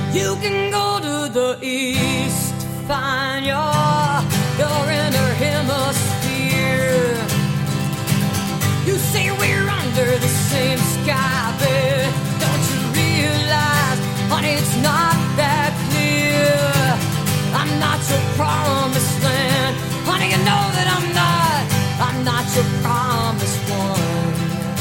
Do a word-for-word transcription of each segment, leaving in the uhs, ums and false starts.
You can go to the east to find your, your inner hemisphere. You say we're under the same sky, but don't you realize, honey, it's not that clear. I'm not your promised land, honey, you know that I'm not. I'm not your promised one.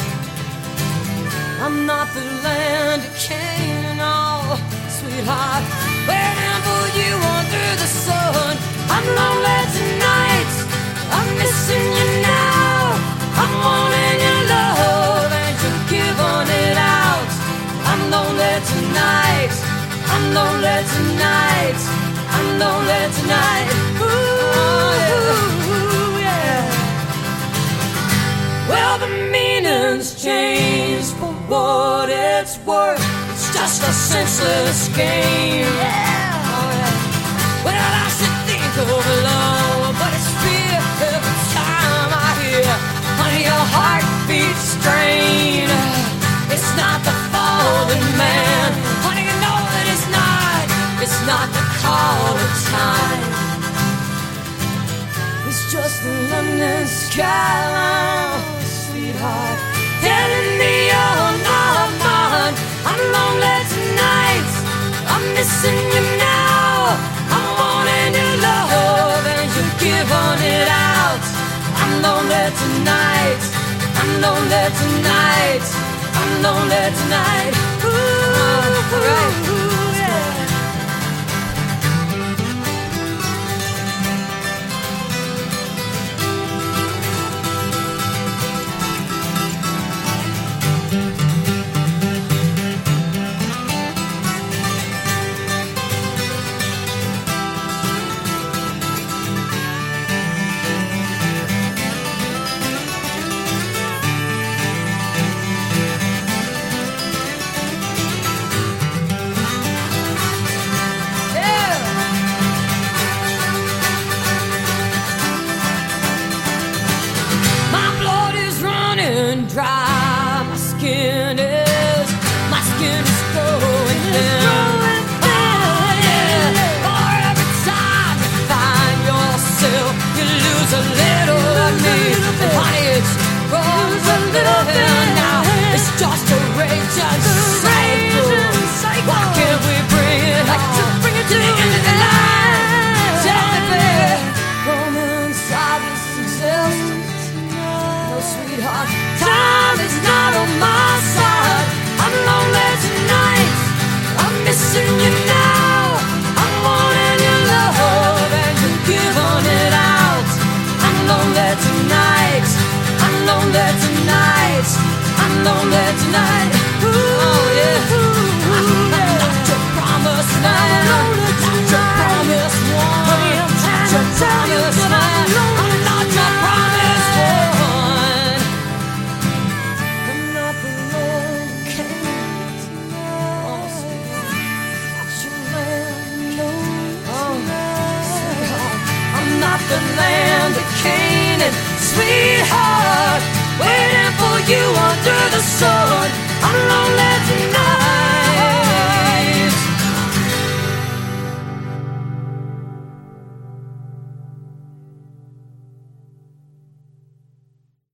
I'm not the land of Canaan, oh, sweetheart, waiting for you under the sun. I'm lonely tonight, I'm missing you now. I'm wanting your love and you're giving it out. I'm lonely tonight, I'm lonely tonight, I'm lonely tonight. Ooh, yeah. Well, the meaning's changed for what it's worth. It's just a senseless game. Yeah. Oh, yeah. Well, I should think of love, but it's fear every time I hear, honey, your heartbeat strain. It's not the fallen man, honey, you know that it's not. It's not the call of time. It's just the London skyline, sweetheart, telling me you're not mine. I'm lonely tonight, I'm missing you now. I'm wanting your love and you're giving it out. I'm lonely tonight, I'm lonely tonight, I'm lonely tonight. Ooh, all right. Ooh, yeah. Dry, my skin is, my skin is growing thin. Oh yeah, for every time you find yourself, you lose a little of me. And honey, it's grows a little thin now. It's just a raging cycle. Why can't we bring it on, bring it to the end of the line? Tell me, babe, from inside this existence, no sweetheart. Time is not on my side. I'm lonely tonight, I'm missing you now. I'm wanting your love and you're giving it out. I'm lonely tonight, I'm lonely tonight, I'm lonely tonight. Ooh, oh yeah. I'm not your promised man, not your promised one. I'm not your promised man, I'm not your promised one. The land of Canaan, sweetheart, waiting for you under the sun. I'm lonely tonight.